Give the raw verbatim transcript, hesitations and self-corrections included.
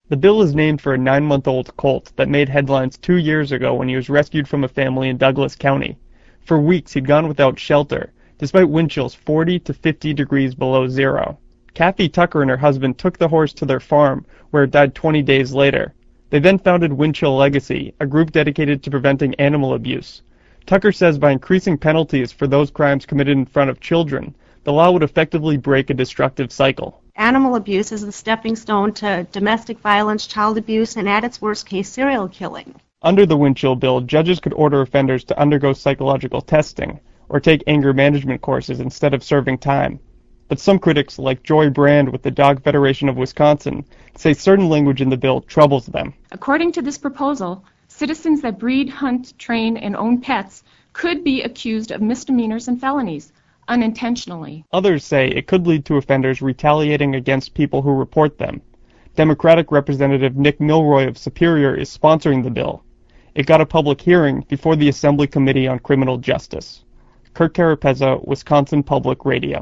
The bill is named for a nine-month-old colt that made headlines two years ago when he was rescued from a family in Douglas County. For weeks he'd gone without shelter, despite wind chills forty to fifty degrees below zero. Kathy Tucker and her husband took the horse to their farm, where it died twenty days later. They then founded Windchill Legacy, a group dedicated to preventing animal abuse. Tucker says by increasing penalties for those crimes committed in front of children, the law would effectively break a destructive cycle. Animal abuse is the stepping stone to domestic violence, child abuse, and at its worst case, serial killing. Under the Windchill bill, judges could order offenders to undergo psychological testing, or take anger management courses instead of serving time. But some critics, like Joy Brand with the Dog Federation of Wisconsin, say certain language in the bill troubles them. According to this proposal, citizens that breed, hunt, train, and own pets could be accused of misdemeanors and felonies, unintentionally. Others say it could lead to offenders retaliating against people who report them. Democratic Representative Nick Milroy of Superior is sponsoring the bill. It got a public hearing before the Assembly Committee on Criminal Justice. Kurt Carapezza, Wisconsin Public Radio.